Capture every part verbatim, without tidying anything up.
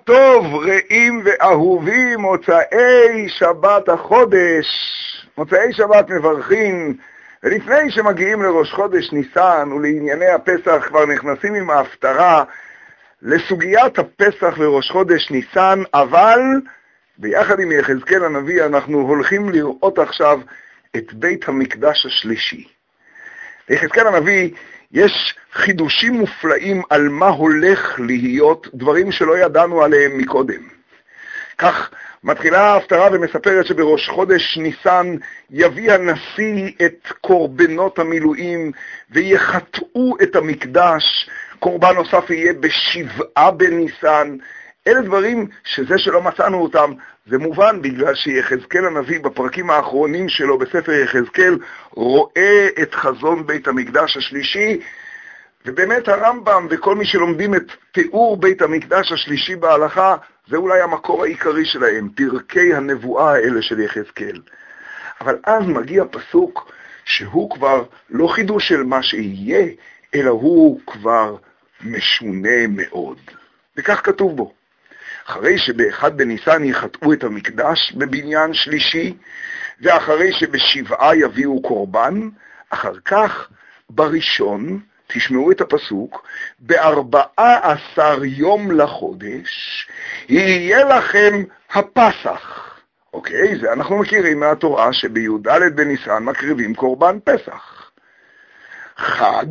טוב, רעים ואהובים, מוצאי שבת החודש. מוצאי שבת מברכים, ולפני שמגיעים לראש חודש ניסן ולענייני הפסח כבר נכנסים עם ההפטרה לסוגיית הפסח וראש חודש ניסן, אבל ביחד עם יחזקאל הנביא אנחנו הולכים לראות עכשיו את בית המקדש השלישי. ליחזקאל הנביא יש חידושים מופלאים על מה הולך להיות, דברים שלא ידענו עליהם מקודם. כך מתחילה ההפטרה ומספרת שבראש חודש ניסן יביא הנשיא את קורבנות המילואים ויחטאו את המקדש. קורבן נוסף יהיה בשבעה בניסן. אלה דברים שזה שלא מצאנו אותם, זה מובן בגלל שיחזקאל הנביא בפרקים האחרונים שלו בספר יחזקאל רואה את חזון בית המקדש השלישי, ובאמת הרמב"ם וכל מי שלומדים את תיאור בית המקדש השלישי בהלכה, זה אולי המקור העיקרי שלהם, פרקי הנבואה האלה של יחזקאל. אבל אז מגיע פסוק שהוא כבר לא חידוש של מה שיהיה, אלא הוא כבר משונה מאוד. וכך כתוב בו: אחרי שבאחד בניסן יחטאו את המקדש בבניין שלישי, ואחרי שבשבעה יביאו קורבן, אחר כך בראשון, תשמעו את הפסוק, בארבעה עשר יום לחודש, יהיה לכם הפסח. אוקיי, זה אנחנו מכירים מהתורה שבי"ד בניסן מקריבים קורבן פסח. חג,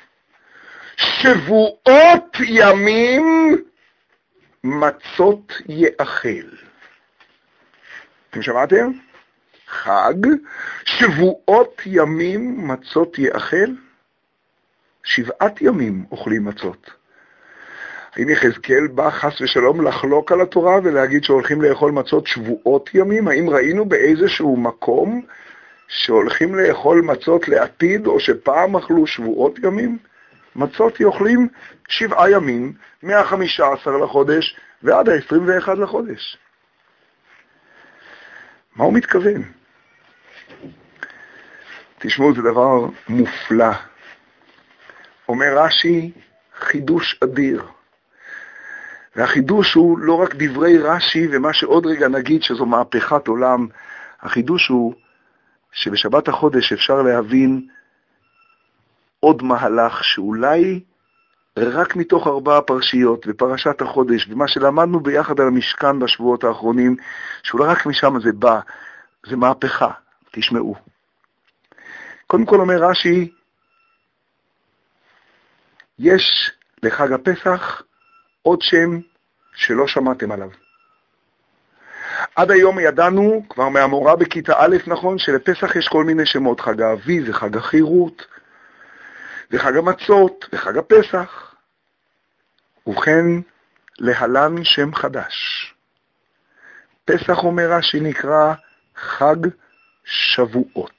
שבועות ימים, מצות יאכל. אתם שמעתם? חג, שבועות ימים, מצות יאכל. שבעת ימים אוכלים מצות. האם יחזקאל בא חס ושלום לחלוק על התורה ולהגיד שהולכים לאכול מצות שבועות ימים? האם ראינו באיזשהו מקום שהולכים לאכול מצות לעתיד, או שפעם אכלו שבועות ימים? מצות יאכלים שבעה ימים, מה-חמישה עשר לחודש ועד ה-עשרים ואחד לחודש. מה הוא מתכוון? תשמעו, זה דבר מופלא. אומר רש"י, חידוש אדיר. והחידוש הוא לא רק דברי רש"י ומה שעוד רגע נגיד שזו מהפכת עולם. החידוש הוא שבשבת החודש אפשר להבין עוד מהלך שאולי רק מתוך ארבעה פרשיות ופרשת החודש ומה שלמדנו ביחד על המשכן בשבועות האחרונים, שאולי רק משם זה בא, זה מהפכה. תשמעו. קודם כל אומר רש"י, יש לחג הפסח עוד שם שלא שמעתם עליו. עד היום ידענו, כבר מהמורה בכיתה א', נכון, שלפסח יש כל מיני שמות, חג האביב וחג החירות, וחג המצות וחג הפסח. ובכן, להלן שם חדש. פסח, אומר רש"י, נקרא חג שבועות.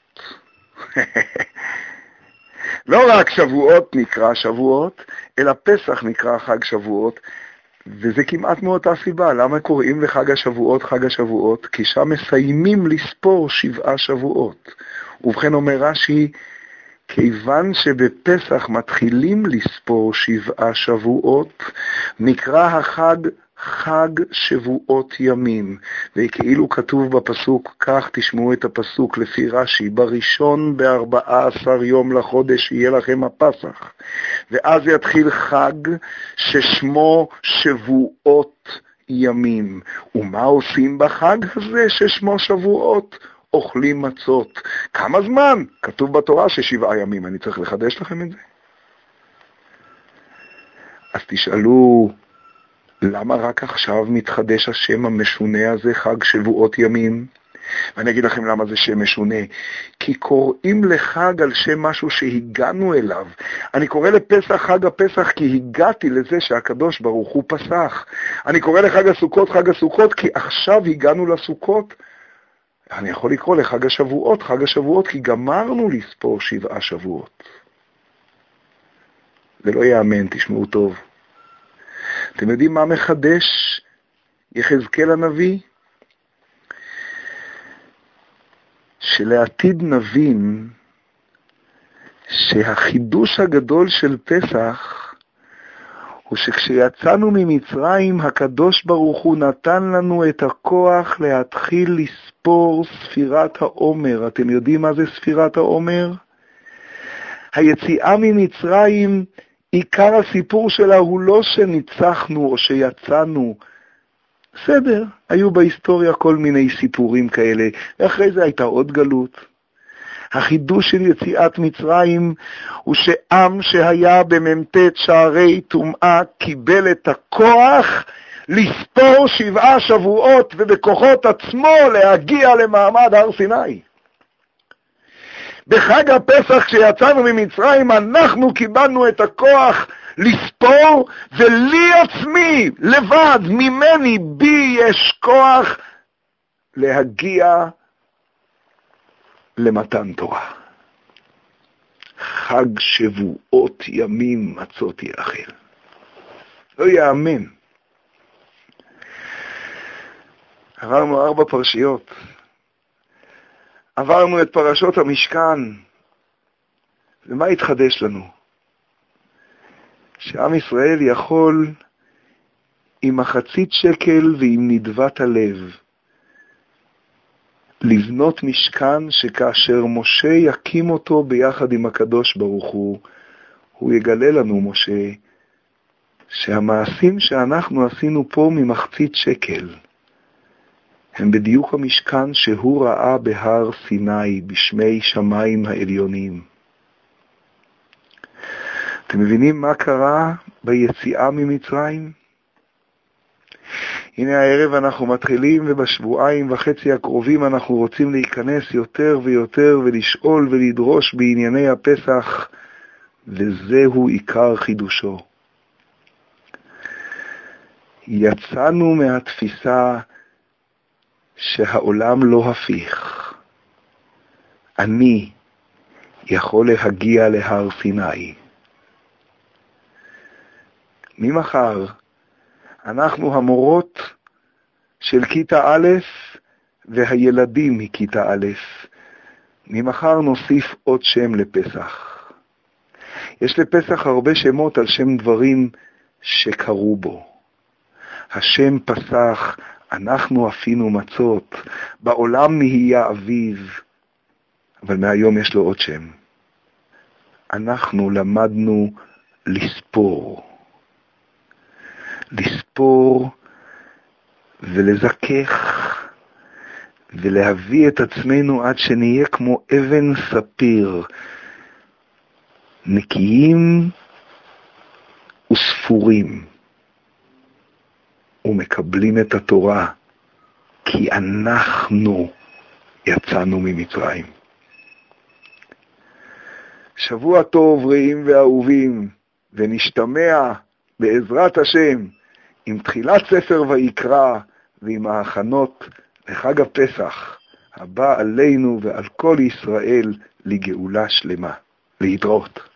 לא רק שבועות נקרא שבועות, אלא פסח נקרא חג שבועות, וזה כמעט מאותה סיבה. למה קוראים לחג השבועות חג השבועות? כי שם מסיימים לספור שבעה שבועות. ובכן, אומר רש"י, כיוון שבפסח מתחילים לספור שבעה שבועות, נקרא החג חג שבועות ימים. וכאילו כתוב בפסוק, כך תשמעו את הפסוק לפי רש"י, בראשון בארבעה עשר יום לחודש יהיה לכם הפסח. ואז יתחיל חג ששמו שבועות ימים. ומה עושים בחג הזה ששמו שבועות? אוכלים מצות. כמה זמן? כתוב בתורה ששבעה ימים. אני צריך לחדש לכם את זה? אז תשאלו, למה רק עכשיו מתחדש השם המשונה הזה, חג שבועות ימים? ואני אגיד לכם למה זה שם משונה. כי קוראים לחג על שם משהו שהגענו אליו. אני קורא לפסח חג הפסח כי הגעתי לזה שהקדוש ברוך הוא פסח. אני קורא לחג הסוכות חג הסוכות כי עכשיו הגענו לסוכות. אני יכול לקרוא לחג השבועות חג השבועות כי גמרנו לספור שבעה שבועות. זה לא יאמן, תשמעו טוב. אתם יודעים מה מחדש יחזקאל הנביא? שלעתיד נבין שהחידוש הגדול של פסח הוא שכשיצאנו ממצרים, הקדוש ברוך הוא נתן לנו את הכוח להתחיל לספור ספירת העומר. אתם יודעים מה זה ספירת העומר? היציאה ממצרים, עיקר הסיפור שלה הוא לא שניצחנו או שיצאנו. בסדר, היו בהיסטוריה כל מיני סיפורים כאלה, ואחרי זה הייתה עוד גלות. החידוש של יציאת מצרים הוא שעם שהיה בממתת שערי טומאה קיבל את הכוח לספור שבעה שבועות ובכוחות עצמו להגיע למעמד הר סיני. בחג הפסח כשיצאנו ממצרים אנחנו קיבלנו את הכוח לספור, ולי עצמי לבד ממני בי יש כוח להגיע למתן תורה. חג שבועות ימים מצות יאכל. לא יאמן. עברנו ארבע פרשיות. עברנו את פרשות המשכן. ומה התחדש לנו? שעם ישראל יכול עם מחצית שקל ועם נדבת הלב לבנות משכן שכאשר משה יקים אותו ביחד עם הקדוש ברוך הוא, הוא יגלה לנו, משה, שהמעשים שאנחנו עשינו פה ממחצית שקל הם בדיוק המשכן שהוא ראה בהר סיני בשמי שמיים העליונים. אתם מבינים מה קרה ביציאה ממצרים? הנה הערב אנחנו מתחילים, ובשבועיים וחצי הקרובים אנחנו רוצים להיכנס יותר ויותר ולשאול ולדרוש בענייני הפסח, וזהו עיקר חידושו. יצאנו מהתפיסה שהעולם לא הפיך. אני יכול להגיע להר סיני. ממחר אנחנו המורות של כיתה א' והילדים מכיתה א'. ממחר נוסיף עוד שם לפסח. יש לפסח הרבה שמות על שם דברים שקרו בו. השם פסח, אנחנו אפינו מצות, בעולם נהיה אביב, אבל מהיום יש לו עוד שם. אנחנו למדנו לספור. לספור ולזכך ולהביא את עצמנו עד שנהיה כמו אבן ספיר, נקיים וספורים, ומקבלים את התורה, כי אנחנו יצאנו ממצרים. שבוע טוב רעים ואהובים, ונשתמע בעזרת השם עם תחילת ספר ויקרא ועם ההכנות לחג הפסח הבא עלינו ועל כל ישראל לגאולה שלמה. להתראות.